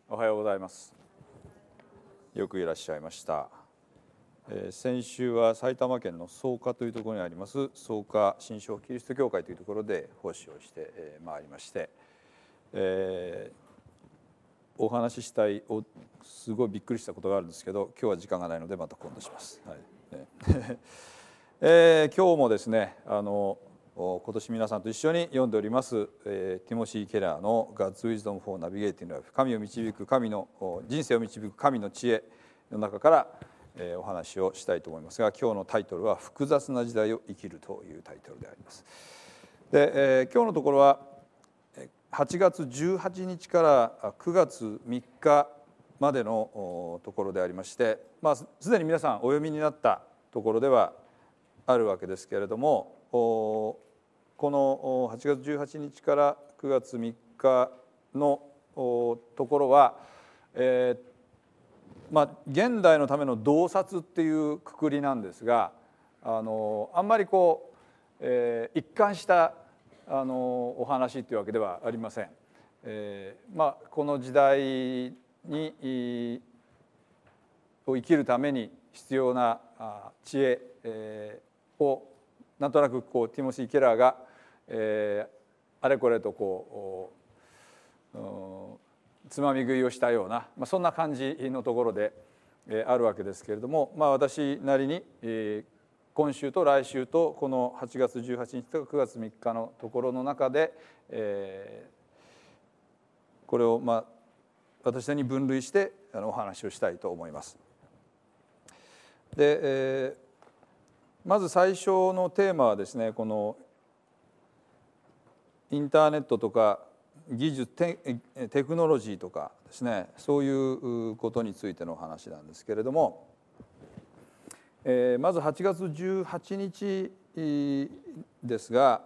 おはようございます。よくいらっしゃいました。先週は埼玉県の草加というところにあります草加新生キリスト教会というところで奉仕をしてまいりまして、お話ししたいすごいびっくりしたことがあるんですけど、今日は時間がないのでまた今度します。今日もですね、今年皆さんと一緒に読んでおります、ティモシー・ケラーの God's Wisdom for Navigating Life、 神を導く神の人生を導く神の知恵の中から、お話をしたいと思いますが、今日のタイトルは複雑な時代を生きるというタイトルであります。で、今日のところは8月18日から9月3日までのところでありまして、すでに皆さんお読みになったところではあるわけですけれども、この8月18日から9月3日のところは、現代のための洞察っていうくくりなんですが、あんまり一貫したお話っていうわけではありません。この時代にを生きるために必要な知恵をなんとなくティモシー・ケラーがあれこれとつまみ食いをしたような、そんな感じのところであるわけですけれども、私なりに今週と来週とこの8月18日と9月3日のところの中で、これを私なりに分類してお話をしたいと思います。で、まず最初のテーマはですね、このインターネットとか技術テクノロジーとかですね、そういうことについての話なんですけれども、まず8月18日ですが、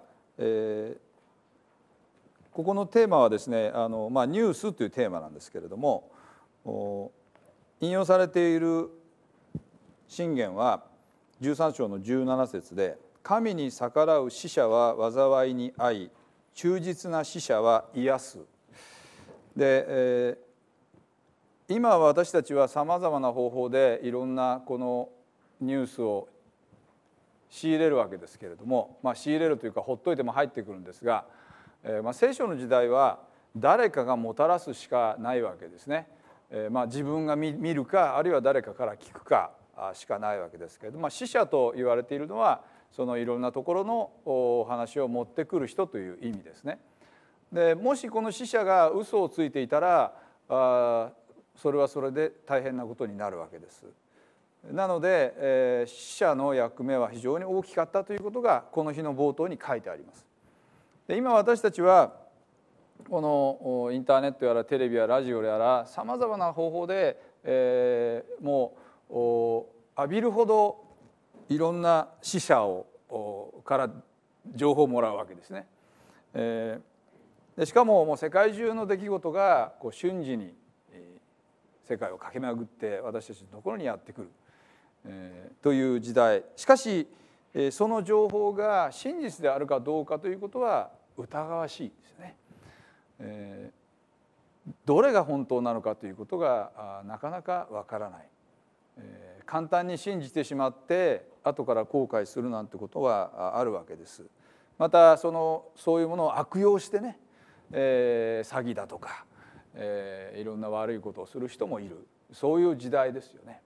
ここのテーマはですね、ニュースというテーマなんですけれども、引用されている箴言は13章の17節で、神に逆らう使者は災いに遭い、忠実な使者は癒す。で、今私たちはさまざまな方法でいろんなこのニュースを仕入れるわけですけれども、仕入れるというかほっといても入ってくるんですが、聖書の時代は誰かがもたらすしかないわけですね。自分が見るか、あるいは誰かから聞くかしかないわけですけれども、使者と言われているのはそのいろんなところのお話を持ってくる人という意味ですね。で、もしこの使者が嘘をついていたら、それはそれで大変なことになるわけです。なので、使者の役目は非常に大きかったということがこの日の冒頭に書いてあります。で、今私たちはこのインターネットやらテレビやラジオやらさまざまな方法で、もう浴びるほどいろんな死者から情報をもらうわけですね。でしかももう世界中の出来事が瞬時に世界を駆け巡って私たちのところにやってくる、という時代。しかしその情報が真実であるかどうかということは疑わしいですね。どれが本当なのかということがなかなかわからない。簡単に信じてしまって後から後悔するなんてことはあるわけです。またそういうものを悪用してね、詐欺だとか、いろんな悪いことをする人もいる、そういう時代ですよね。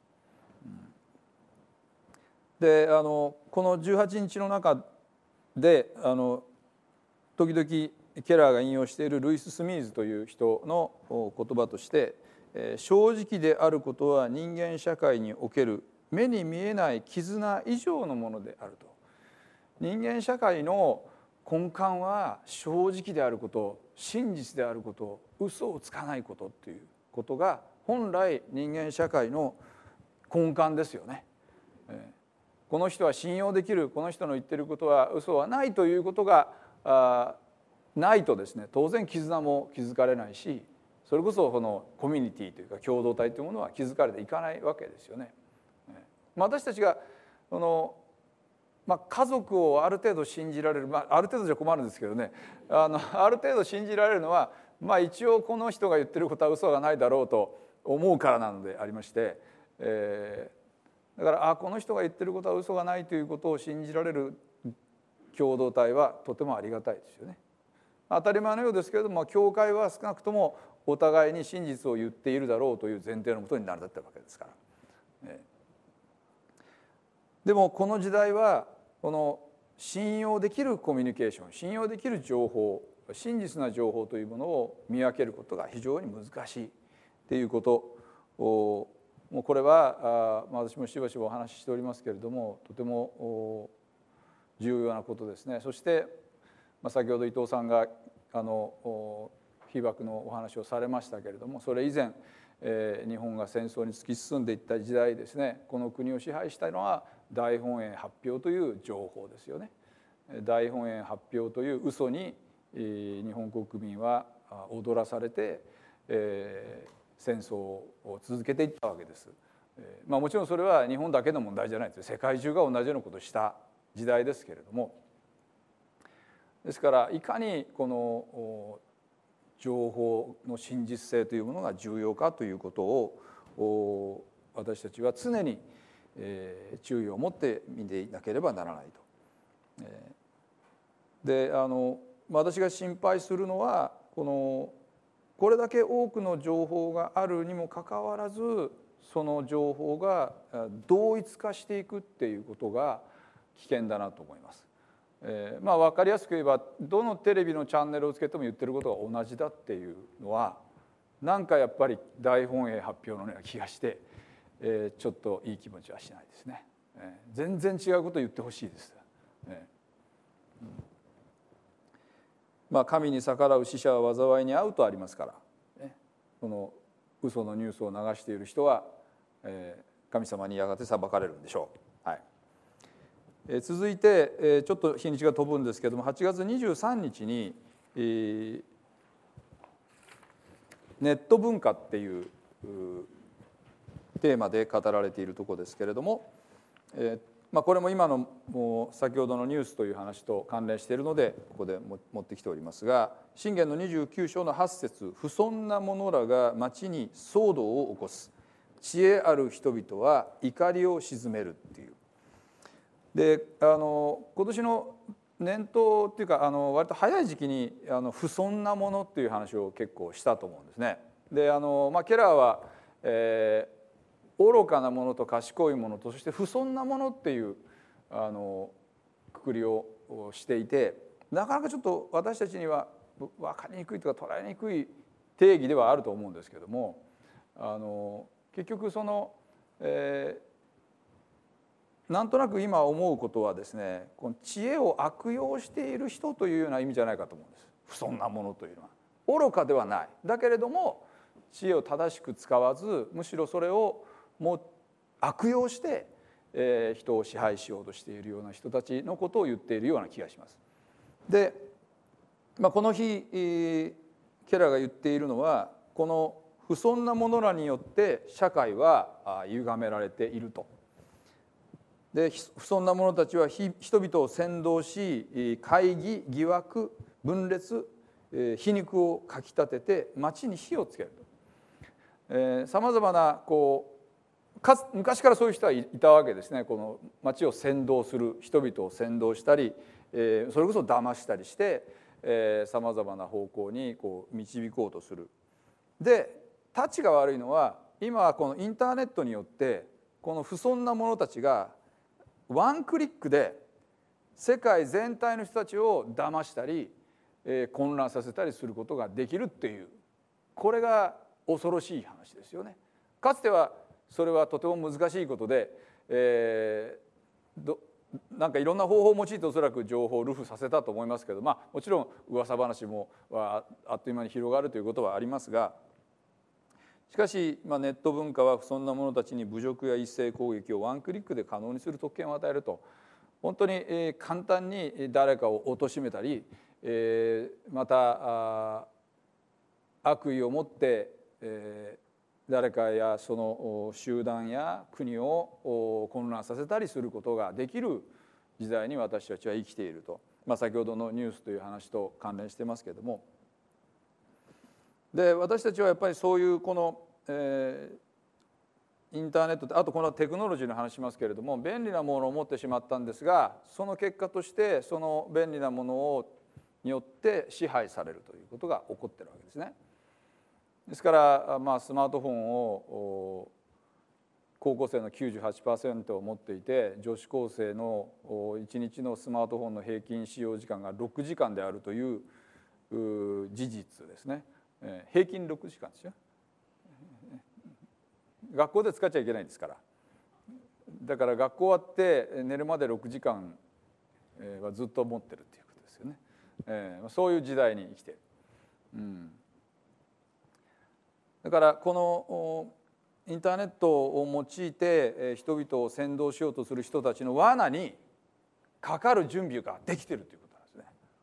で、この18日の中で時々ケラーが引用しているルイス・スミーズという人の言葉として、正直であることは人間社会における目に見えない絆以上のものであると。人間社会の根幹は正直であること、真実であること、嘘をつかないことということが本来人間社会の根幹ですよね。この人は信用できる、この人の言ってることは嘘はないということがないとですね、当然絆も築かれないし、それこそこのコミュニティというか共同体というものは築かれていかないわけですよね。私たちが家族をある程度信じられる、ある程度じゃ困るんですけどね、ある程度信じられるのは一応この人が言ってることは嘘がないだろうと思うからなのでありまして、だからこの人が言ってることは嘘がないということを信じられる共同体はとてもありがたいですよね。当たり前のようですけれども、教会は少なくともお互いに真実を言っているだろうという前提のもとに成り立っているわけですから。でもこの時代はこの信用できるコミュニケーション、信用できる情報、真実な情報というものを見分けることが非常に難しいということを、もうこれは私もしばしばお話ししておりますけれども、とても重要なことですね。そして先ほど伊藤さんが被爆のお話をされましたけれども、それ以前日本が戦争に突き進んでいった時代ですね、この国を支配したのは大本営発表という情報ですよね。大本営発表という嘘に日本国民は踊らされて戦争を続けていったわけです。もちろんそれは日本だけの問題じゃないです。世界中が同じようなことをした時代ですけれども、ですからいかにこの情報の真実性というものが重要かということを私たちは常に注意を持って見ていなければならないと。で私が心配するのはこれだけ多くの情報があるにもかかわらず、その情報が同一化していくっていうことが危険だなと思います。分かりやすく言えば、どのテレビのチャンネルをつけても言ってることが同じだっていうのは、なんかやっぱり大本営発表のような気がして、ちょっといい気持ちはしないですね。全然違うことを言ってほしいです。神に逆らう死者は災いに遭うとありますから、この嘘のニュースを流している人は神様にやがて裁かれるんでしょう。はい、続いてちょっと日にちが飛ぶんですけども、8月23日にネット文化っていうテーマで語られているところですけれども、これも今の先ほどのニュースという話と関連しているのでここで持ってきておりますが、箴言の29章の8節、不遜な者らが町に騒動を起こす、知恵ある人々は怒りを鎮めるっていう。で今年の年頭っていうか割と早い時期に不遜なものっていう話を結構したと思うんですね。でケラーは、愚かなものと賢いものと、そして不遜なものっていうくくりをしていて、なかなかちょっと私たちには分かりにくいとか捉えにくい定義ではあると思うんですけども、結局なんとなく今思うことはですね、この知恵を悪用している人というような意味じゃないかと思うんです。不遜なものというのは愚かではない、だけれども知恵を正しく使わず、むしろそれをもう悪用して、人を支配しようとしているような人たちのことを言っているような気がします。で、この日ケラーが言っているのは、この不遜な者らによって社会は歪められていると。で不遜な者たちは人々を扇動し、懐疑、疑惑、分裂、皮肉をかきたてて町に火をつけると。さまざまな昔からそういう人はいたわけですね。この町を扇動する、人々を扇動したり、それこそ騙したりしてさまざまな方向に導こうとする。でたちが悪いのは、今はこのインターネットによってこの不遜な者たちがワンクリックで世界全体の人たちを騙したり混乱させたりすることができるっていう、これが恐ろしい話ですよね。かつてはそれはとても難しいことで、なんかいろんな方法を用いておそらく情報を流布させたと思いますけど、もちろん噂話もあっという間に広がるということはありますが、しかしネット文化は不遜な者たちに侮辱や一斉攻撃をワンクリックで可能にする特権を与えると。本当に簡単に誰かを貶めたり、また悪意を持って誰かやその集団や国を混乱させたりすることができる時代に私たちは生きていると。先ほどのニュースという話と関連してますけれども、 で私たちはやっぱりそういうこの、インターネットって、あとこのテクノロジーの話しますけれども、便利なものを持ってしまったんですが、その結果としてその便利なものによって支配されるということが起こってるわけですね。ですから、スマートフォンを高校生の 98% を持っていて、女子高生の1日のスマートフォンの平均使用時間が6時間であるという事実ですね。平均6時間ですよ。学校で使っちゃいけないんですから。だから学校終わって寝るまで6時間はずっと持ってるっていうことですよね。そういう時代に生きている。だからこのインターネットを用いて人々を扇動しようとする人たちの罠にかかる準備ができているということなんですね。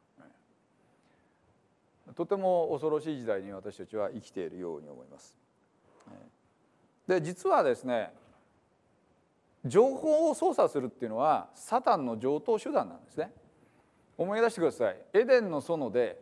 とても恐ろしい時代に私たちは生きているように思います。で実はですね、情報を操作するっていうのはサタンの常套手段なんですね。思い出してください。エデンの園で、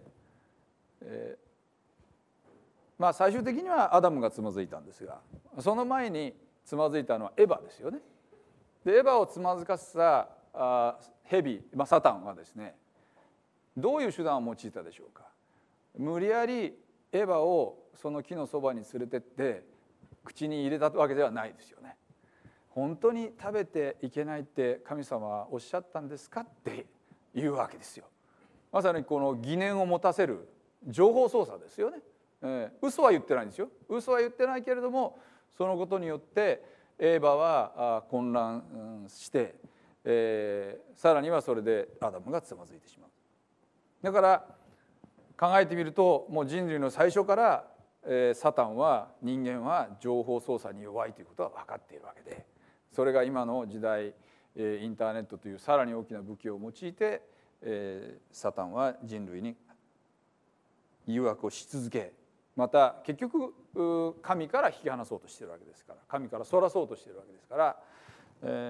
最終的にはアダムがつまずいたんですが、その前につまずいたのはエバですよね。でエバをつまずかせたヘビ、サタンはですね、どういう手段を用いたでしょうか。無理やりエバをその木のそばに連れてって口に入れたわけではないですよね。本当に食べていけないって神様はおっしゃったんですかっていうわけですよ。まさにこの疑念を持たせる情報操作ですよね。嘘は言ってないんですよ。嘘は言ってないけれども、そのことによってエーバは混乱して、さらにはそれでアダムがつまずいてしまう。だから考えてみると、もう人類の最初からサタンは、人間は情報操作に弱いということは分かっているわけで、それが今の時代インターネットというさらに大きな武器を用いてサタンは人類に誘惑をし続け、また結局神から引き離そうとしているわけですから、神からそらそうとしているわけですから、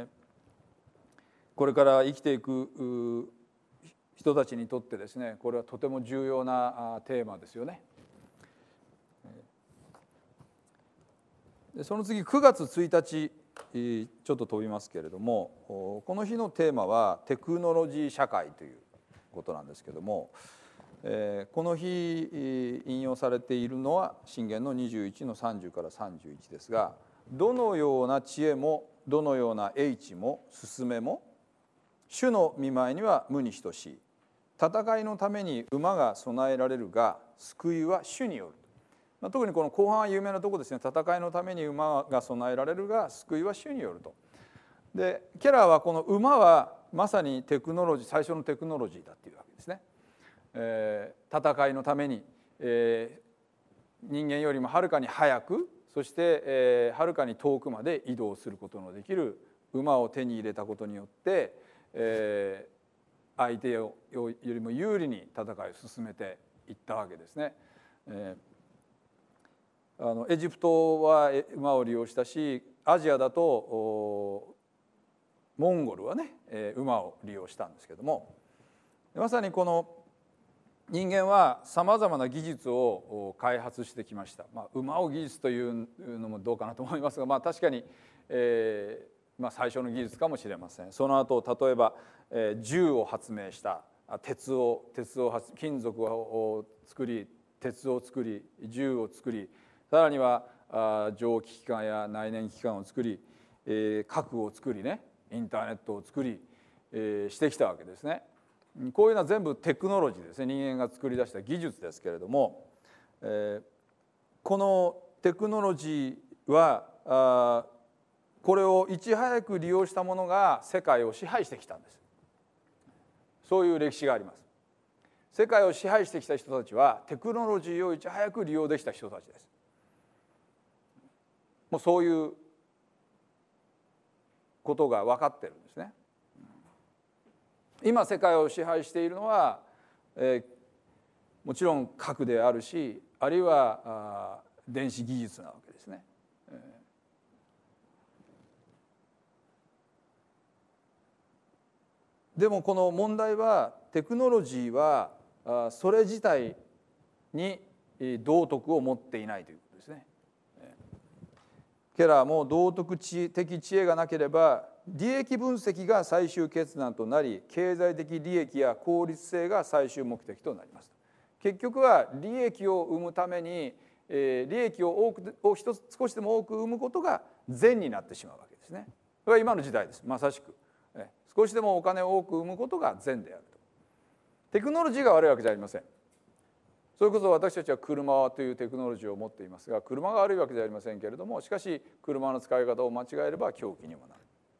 これから生きていく人たちにとってですね、これはとても重要なテーマですよね。その次9月1日ちょっと飛びますけれども、この日のテーマはテクノロジー社会ということなんですけども、この日引用されているのは箴言の21の30から31ですが、どのような知恵もどのような英知も勧めも主の御前には無に等しい。戦いのために馬が備えられるが救いは主による。特にこの後半は有名なところですね。戦いのために馬が備えられるが救いは主によると。でケラーはこの馬はまさにテクノロジー、最初のテクノロジーだっていうわけですね。戦いのために、人間よりもはるかに速く、そして、はるかに遠くまで移動することのできる馬を手に入れたことによって、相手よりも有利に戦いを進めていったわけですね。エジプトは馬を利用したし、アジアだとモンゴルはね馬を利用したんですけども、まさにこの人間はさまざまな技術を開発してきました。馬を技術というのもどうかなと思いますが、確かに、最初の技術かもしれません。その後例えば、銃を発明した、金属を作り、鉄を作り、銃を作り、さらには蒸気機関や内燃機関を作り、核を作りね、インターネットを作り、してきたわけですね。こういうのは全部テクノロジーですね。人間が作り出した技術ですけれども、このテクノロジーはこれをいち早く利用したものが世界を支配してきたんです。そういう歴史があります。世界を支配してきた人たちはテクノロジーをいち早く利用できた人たちです。もうそういうことが分かってるんですね。今世界を支配しているのは、もちろん核であるし、あるいは電子技術なわけですね。でもこの問題は、テクノロジーはそれ自体に道徳を持っていないということですね。ケラーも道徳的知恵がなければ利益分析が最終決断となり、経済的利益や効率性が最終目的となります。結局は利益を生むために利益を少しでも多く生むことが善になってしまうわけですね。それは今の時代です。まさしく少しでもお金を多く生むことが善であると。テクノロジーが悪いわけじゃありません。それこそ私たちは車というテクノロジーを持っていますが、車が悪いわけじゃありませんけれども、しかし車の使い方を間違えれば凶器にもな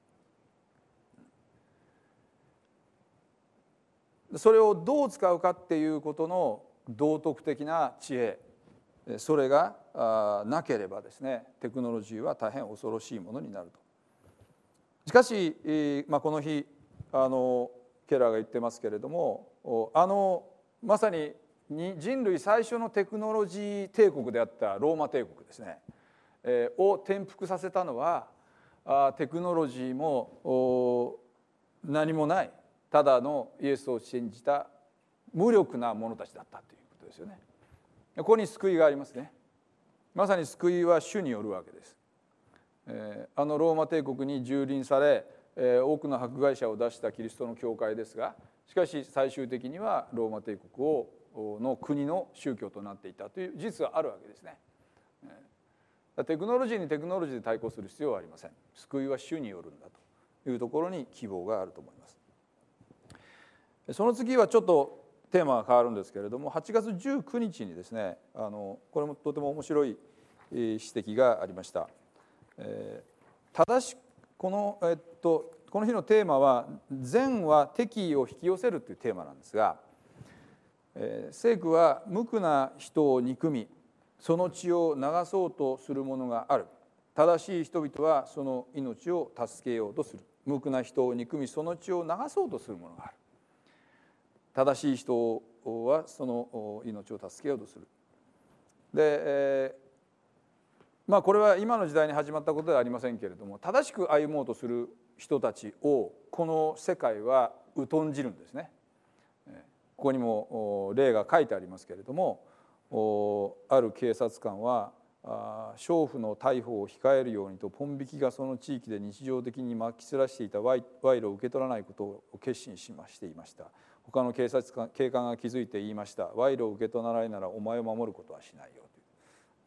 る。それをどう使うかっていうことの道徳的な知恵、それがなければですね、テクノロジーは大変恐ろしいものになると。しかし、この日ケラーが言ってますけれども、まさに人類最初のテクノロジー帝国であったローマ帝国ですね、を転覆させたのはテクノロジーも何もないただのイエスを信じた無力な者たちだったということですよね。ここに救いがありますね。まさに救いは主によるわけです。ローマ帝国に蹂躙され多くの迫害者を出したキリストの教会ですが、しかし最終的にはローマ帝国の国の宗教となっていたという事実があるわけですね。テクノロジーにテクノロジーで対抗する必要はありません。救いは主によるんだというところに希望があると思います。その次はちょっとテーマが変わるんですけれども、8月19日にですね、これもとても面白い指摘がありました。正しくこの日のテーマは善は敵意を引き寄せるというテーマなんですが、聖句は無垢な人を憎みその血を流そうとする者がある。正しい人々はその命を助けようとする。無垢な人を憎みその血を流そうとする者がある。正しい人はその命を助けようとする。で、これは今の時代に始まったことではありませんけれども、正しく歩もうとする人たちをこの世界は疎んじるんですね。ここにも例が書いてありますけれども、ある警察官は娼婦の逮捕を控えるようにとポン引きがその地域で日常的にまき散らしていた賄賂を受け取らないことを決心していました。他の警官が気づいて言いました。賄賂を受け取らないならお前を守ることはしないよという、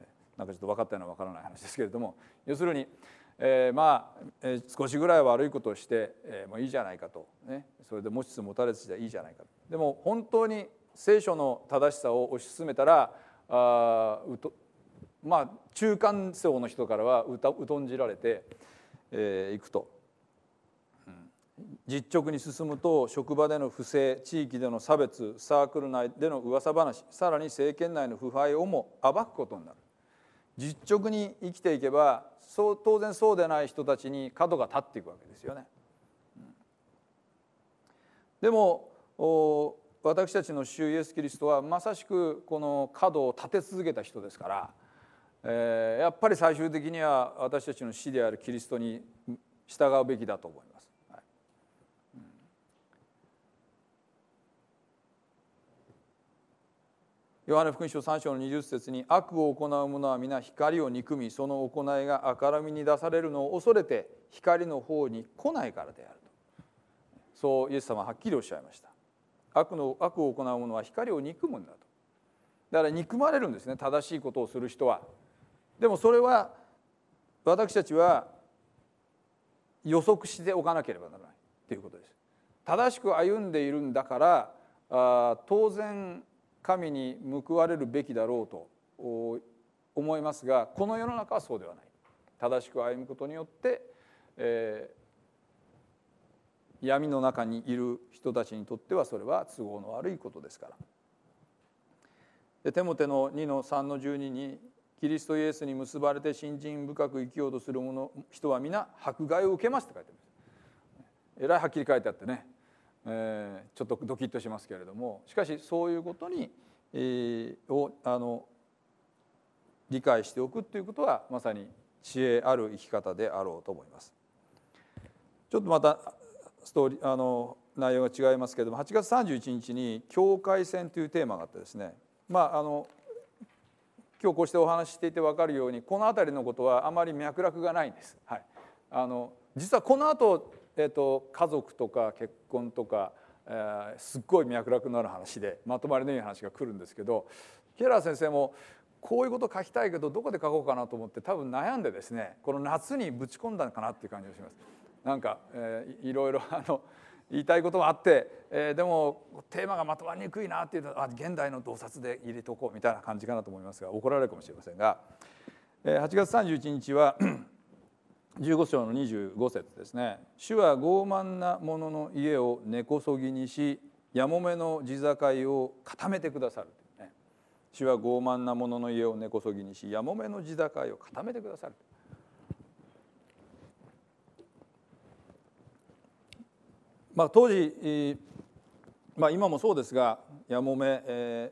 なんかちょっと分かったような分からない話ですけれども、要するに少しぐらい悪いことをしてもういいじゃないかと、それで持ちつ持たれつじゃいいじゃないか。でも本当に聖書の正しさを推し進めたら中間層の人からは疎んじられていくと。実直に進むと職場での不正、地域での差別、サークル内での噂話、さらに政権内の腐敗をも暴くことになる。実直に生きていけば当然そうでない人たちに角が立っていくわけですよね。でも私たちの主イエス・キリストはまさしくこの角を立て続けた人ですから、やっぱり最終的には私たちの師であるキリストに従うべきだと思います。ヨハネ福音書3章の20節に、悪を行う者は皆光を憎みその行いが明るみに出されるのを恐れて光の方に来ないからであると、そうイエス様ははっきりおっしゃいました。悪を行う者は光を憎むんだと。だから憎まれるんですね、正しいことをする人は。でもそれは私たちは予測しておかなければならないということです。正しく歩んでいるんだから当然神に報われるべきだろうと思いますが、この世の中はそうではない。正しく歩むことによって、闇の中にいる人たちにとってはそれは都合の悪いことですから。でテモテの2の3の12に、キリストイエスに結ばれて信心深く生きようとする人は皆迫害を受けますって書いてあります。えらいはっきり書いてあってね、ちょっとドキッとしますけれども、しかしそういうことに、理解しておくということはまさに知恵ある生き方であろうと思います。ちょっとまた内容が違いますけれども、8月31日に境界線というテーマがあってですね、 今日こうしてお話ししていて分かるように、この辺りのことはあまり脈絡がないんです。はい、実はこの後、家族とか結婚とか、すっごい脈絡のある話でまとまりのいい話が来るんですけど、ケラー先生もこういうこと書きたいけどどこで書こうかなと思って多分悩んでですね、この夏にぶち込んだのかなっていう感じがします。なんか、いろいろ言いたいこともあって、でもテーマがまとまりにくいなっていうと、現代の洞察で入れとこうみたいな感じかなと思いますが、怒られるかもしれませんが、8月31日は15章の25節ですね。主は傲慢な者の家を根こそぎにし、やもめの地境を固めてくださる。主は傲慢な者の家を根こそぎにし、やもめの地境を固めてくださる。当時、今もそうですが、やもめ、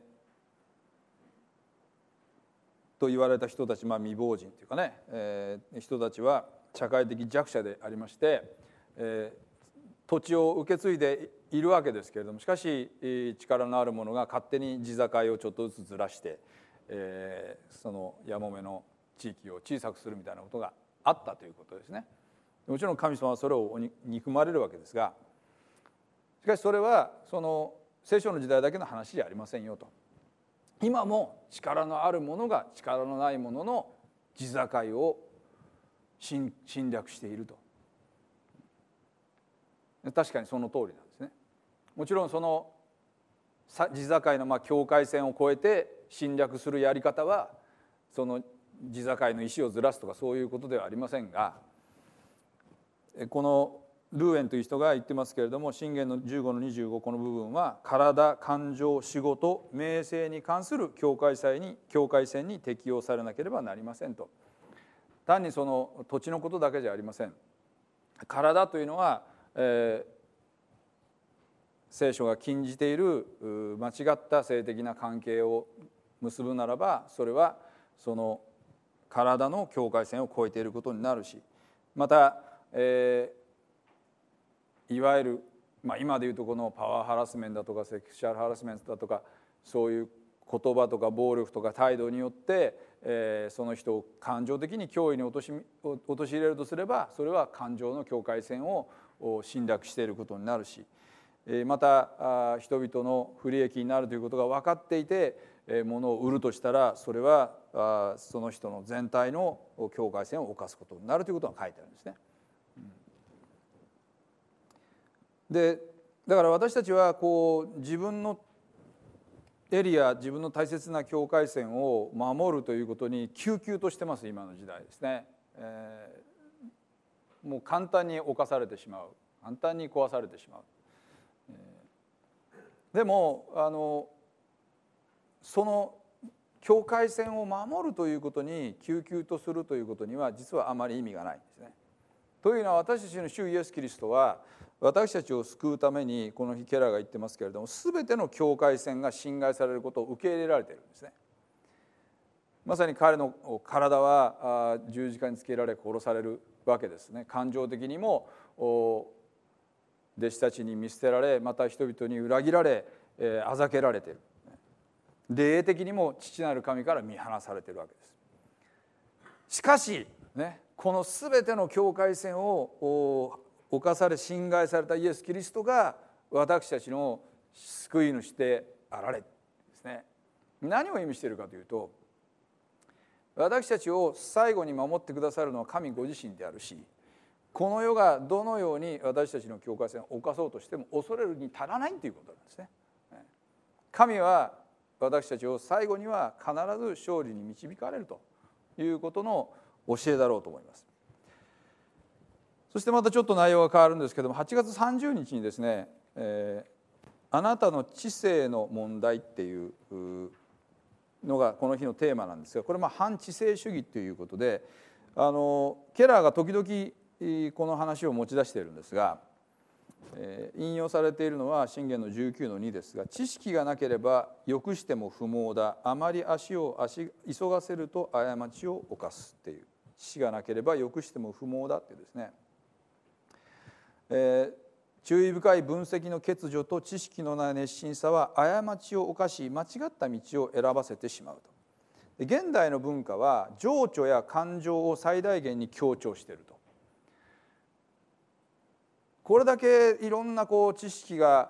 と言われた人たち、未亡人というかね、人たちは社会的弱者でありまして、土地を受け継いでいるわけですけれども、しかし力のある者が勝手に地境をちょっとずつずらして、そのやもめの地域を小さくするみたいなことがあったということですね。もちろん神様はそれを憎まれるわけですが、しかしそれはその聖書の時代だけの話じゃありませんよと。今も力のある者が力のない者の地境を侵略していると。確かにその通りなんですね。もちろんその地境の境界線を越えて侵略するやり方は、その地境の石をずらすとかそういうことではありませんが、このルーエンという人が言ってますけれども、箴言の15の25、この部分は体、感情、仕事、名声に関する境界線に適用されなければなりませんと。単にその土地のことだけじゃありません。体というのは、聖書が禁じている間違った性的な関係を結ぶならば、それはその体の境界線を越えていることになるし、また、いわゆる、今でいうとこのパワーハラスメントだとかセクシュアルハラスメントだとか、そういう言葉とか暴力とか態度によって、その人を感情的に脅威に陥れるとすれば、それは感情の境界線を侵略していることになるし、また人々の不利益になるということが分かっていて物を売るとしたら、それはその人の全体の境界線を侵すことになるということが書いてあるんですね。でだから私たちはこう自分のエリア、自分の大切な境界線を守るということに急々としてます、今の時代ですね。もう簡単に侵されてしまう、簡単に壊されてしまう。でもその境界線を守るということに急々とするということには実はあまり意味がないんですね。というのは、私たちの主イエスキリストは私たちを救うために、この日ケラーが言ってますけれども、全ての境界線が侵害されることを受け入れられているんですね。まさに彼の体は十字架につけられ殺されるわけですね。感情的にも弟子たちに見捨てられ、また人々に裏切られ、あざけられている。霊的にも父なる神から見放されているわけです。しかしね、この全ての境界線を侵され侵害されたイエス・キリストが私たちの救い主であられですね。何を意味しているかというと、私たちを最後に守ってくださるのは神ご自身であるし、この世がどのように私たちの境界線を侵そうとしても恐れるに足らないということなんですね。神は私たちを最後には必ず勝利に導かれるということの教えだろうと思います。そしてまたちょっと内容が変わるんですけども、8月30日にですね、あなたの知性の問題っていうのがこの日のテーマなんですが、これ反知性主義ということで、ケラーが時々この話を持ち出しているんですが、引用されているのは箴言の19の2ですが、知識がなければ良くしても不毛だ、あまり足を急がせると過ちを犯すっていう、知識がなければ良くしても不毛だってですね、注意深い分析の欠如と知識のない熱心さは過ちを犯し間違った道を選ばせてしまうと。 現代の文化は情緒や感情を最大限に強調していると。これだけいろんな知識が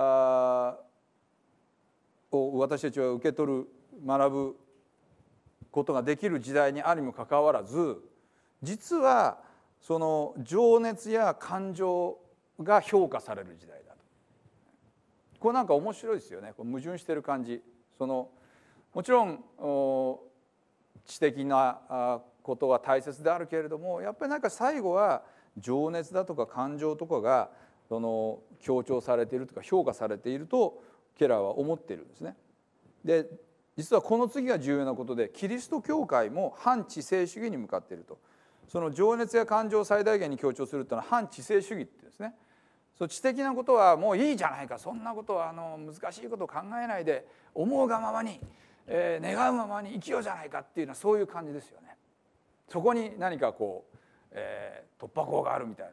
を私たちは受け取る学ぶことができる時代にあるにもかかわらず、実はその情熱や感情が評価される時代だと。これなんか面白いですよね。矛盾している感じ。もちろん知的なことは大切であるけれども、やっぱりなんか最後は情熱だとか感情とかが強調されているとか評価されているとケラーは思っているんですね。で実はこの次が重要なことで、キリスト教会も反知性主義に向かっていると。その情熱や感情を最大限に強調するというのは反知性主義ってですね。知的なことはもういいじゃないか、そんなことは難しいことを考えないで思うがままに、願うままに生きようじゃないかっていうのはそういう感じですよね。そこに何か突破口があるみたいな。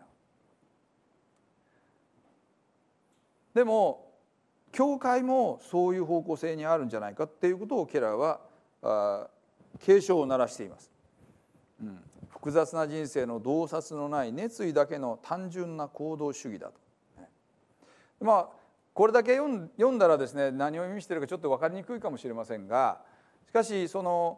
でも教会もそういう方向性にあるんじゃないかっていうことをケラーは警鐘を鳴らしています。複雑な人生の洞察のない熱意だけの単純な行動主義だと。これだけ読んだらですね、何を意味しているかちょっと分かりにくいかもしれませんが、しかし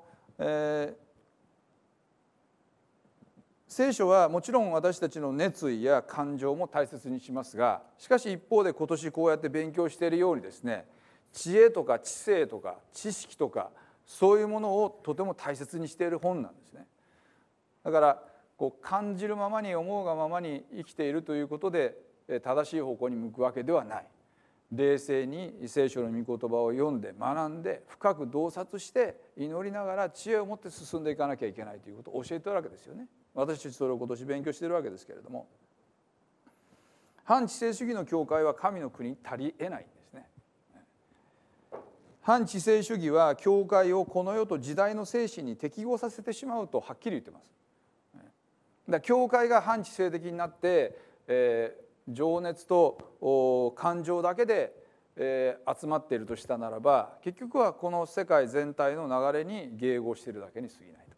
聖書はもちろん私たちの熱意や感情も大切にしますが、しかし一方で今年こうやって勉強しているようにですね、知恵とか知性とか知識とかそういうものをとても大切にしている本なんですね。だから感じるままに思うがままに生きているということで正しい方向に向くわけではない。冷静に聖書の御言葉を読んで学んで深く洞察して祈りながら知恵を持って進んでいかなきゃいけないということを教えているわけですよね。私たちそれを今年勉強しているわけですけれども、反知性主義の教会は神の国に足り得ないんですね。反知性主義は教会をこの世と時代の精神に適合させてしまうとはっきり言ってます。だから教会が反知性的になって、情熱と感情だけで、集まっているとしたならば、結局はこの世界全体の流れに迎合しているだけに過ぎないと。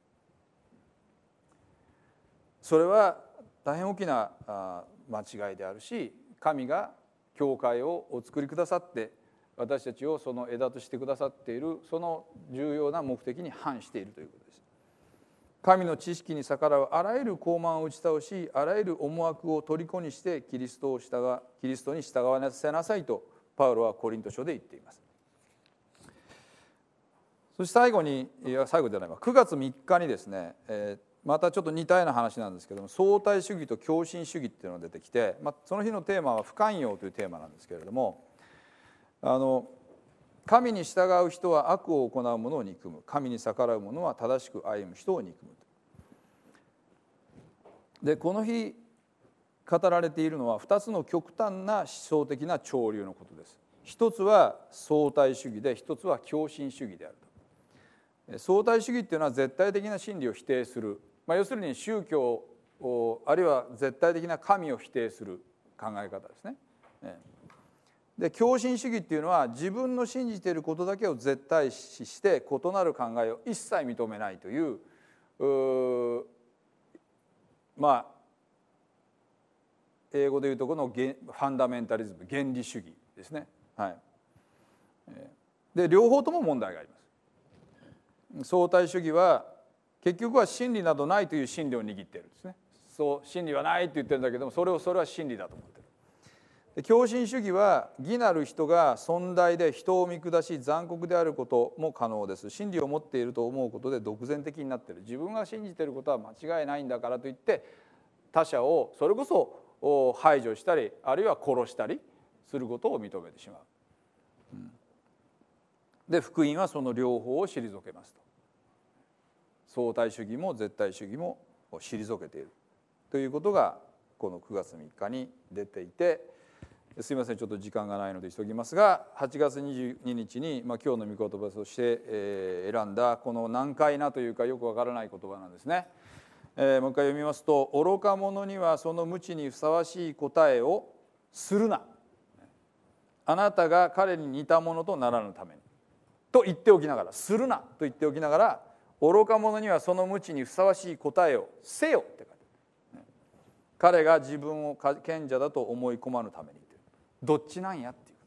それは大変大きな間違いであるし、神が教会をお作りくださって私たちをその枝としてくださっているその重要な目的に反しているということです。神の知識に逆らうあらゆる傲慢を打ち倒し、あらゆる思惑を虜にしてキリストに従わせなさいとパウロはコリント書で言っています。そして最後ではない9月3日にですね、またちょっと似たような話なんですけども、相対主義と狂信主義っていうのが出てきて、その日のテーマは不寛容というテーマなんですけれども、神に従う人は悪を行う者を憎む、神に逆らう者は正しく歩む人を憎む。でこの日語られているのは2つの極端な思想的な潮流のことです。一つは相対主義で、一つは狂信主義であると。相対主義っていうのは絶対的な真理を否定する、要するに宗教あるいは絶対的な神を否定する考え方ですね。で狂信主義っていうのは自分の信じていることだけを絶対視して異なる考えを一切認めないという英語でいうとこのファンダメンタリズム、原理主義ですね。で両方とも問題があります。相対主義は結局は真理などないという真理を握っているんですね。そう真理はないって言ってるんだけども、それは真理だと思ってる。狂信主義は義なる人が尊大で人を見下し残酷であることも可能です。真理を持っていると思うことで独善的になっている。自分が信じていることは間違いないんだからといって他者をそれこそ排除したりあるいは殺したりすることを認めてしまう。で福音はその両方を退けますと。相対主義も絶対主義も退けているということがこの9月3日に出ていて、すいませんちょっと時間がないので急ぎますが、8月22日に、今日の御言葉として選んだこの難解なというかよくわからない言葉なんですね。もう一回読みますと、愚か者にはその無知にふさわしい答えをするな、あなたが彼に似たものとならぬためにと言っておきながら、するなと言っておきながら愚か者にはその無知にふさわしい答えをせよって書いてある。彼が自分を賢者だと思い込まぬために。どっちなんやっていう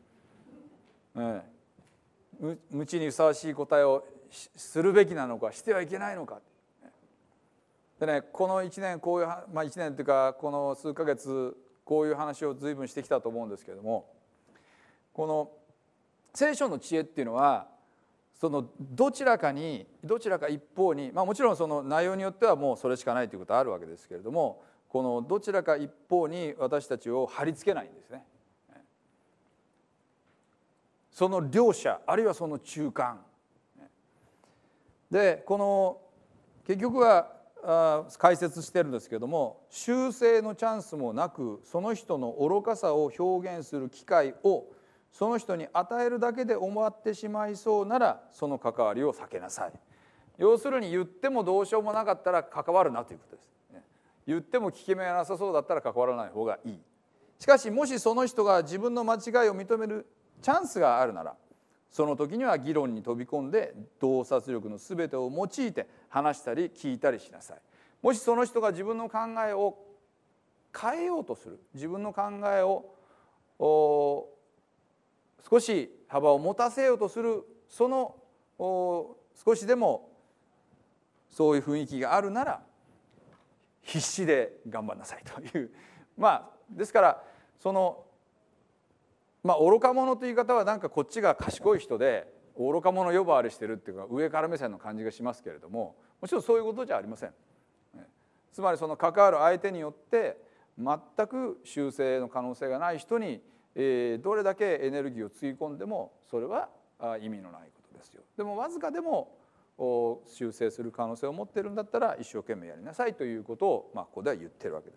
ことです。無知にふさわしい答えをするべきなのか、してはいけないのか。でね、この1年こういう、1年というかこの数ヶ月こういう話を随分してきたと思うんですけれども、この聖書の知恵っていうのはそのどちらか一方に、もちろんその内容によってはもうそれしかないということはあるわけですけれども、このどちらか一方に私たちを貼り付けないんですね。その両者あるいはその中間で、この結局は解説してるんですけれども、修正のチャンスもなくその人の愚かさを表現する機会をその人に与えるだけで終わってしまいそうならその関わりを避けなさい。要するに言ってもどうしようもなかったら関わるなということです。言っても効き目がなさそうだったら関わらない方がいい。しかしもしその人が自分の間違いを認めるチャンスがあるなら、その時には議論に飛び込んで洞察力のすべてを用いて話したり聞いたりしなさい。もしその人が自分の考えを変えようとする、自分の考えを少し幅を持たせようとする、その少しでもそういう雰囲気があるなら必死で頑張んなさいという、ですからその愚か者という言い方はなんかこっちが賢い人で愚か者呼ばわりしてるっていうか上から目線の感じがしますけれども、もちろんそういうことじゃありません。つまりその関わる相手によって全く修正の可能性がない人にどれだけエネルギーをつぎ込んでもそれは意味のないことですよ。でもわずかでも修正する可能性を持っているんだったら一生懸命やりなさいということをここでは言ってるわけです。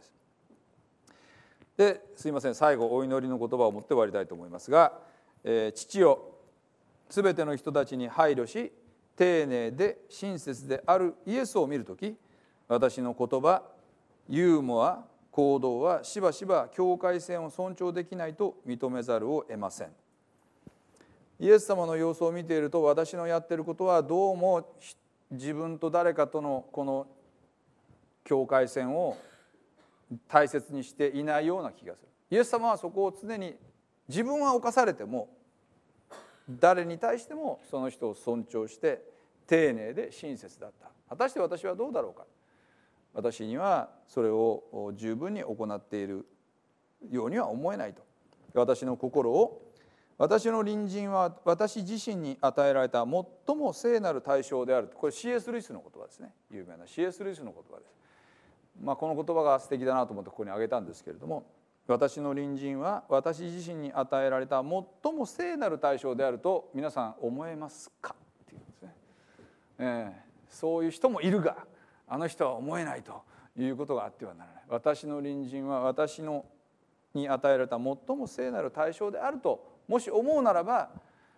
ですいません、最後お祈りの言葉を持って終わりたいと思いますが、父よ、すべての人たちに配慮し丁寧で親切であるイエスを見るとき、私の言葉、ユーモア、行動はしばしば境界線を尊重できないと認めざるを得ません。イエス様の様子を見ていると、私のやっていることはどうも自分と誰かとのこの境界線を大切にしていないような気がする。イエス様はそこを常に、自分は侵されても誰に対してもその人を尊重して丁寧で親切だった。果たして私はどうだろうか。私にはそれを十分に行っているようには思えないと。私の心を、私の隣人は私自身に与えられた最も聖なる対象である。これ C.S. ルイスの言葉ですね。有名な C.S. ルイスの言葉です。この言葉が素敵だなと思ってここに挙げたんですけれども、私の隣人は私自身に与えられた最も聖なる対象であると皆さん思えますかっていうんですね。そういう人もいるが、あの人は思えないということがあってはならない。私の隣人は私に与えられた最も聖なる対象であるともし思うならば、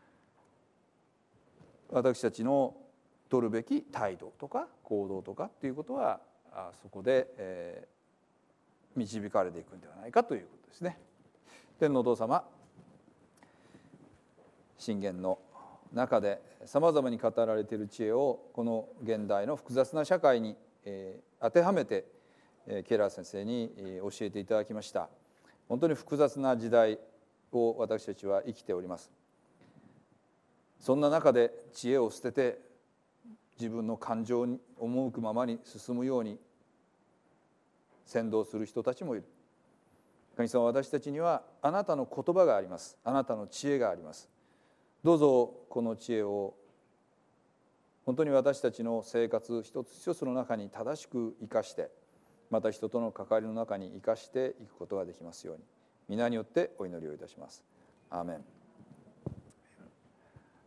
私たちの取るべき態度とか行動とかっていうことはそこで導かれていくんではないかということですね。天のお父様、箴言の中でさまざまに語られている知恵をこの現代の複雑な社会に当てはめてケラー先生に教えていただきました。本当に複雑な時代を私たちは生きております。そんな中で知恵を捨てて自分の感情に赴くままに進むように先導する人たちもいる。神様、私たちにはあなたの言葉があります。あなたの知恵があります。どうぞこの知恵を本当に私たちの生活一つ一つの中に正しく生かして、また人との関わりの中に生かしていくことができますように、皆によってお祈りをいたします。アーメン。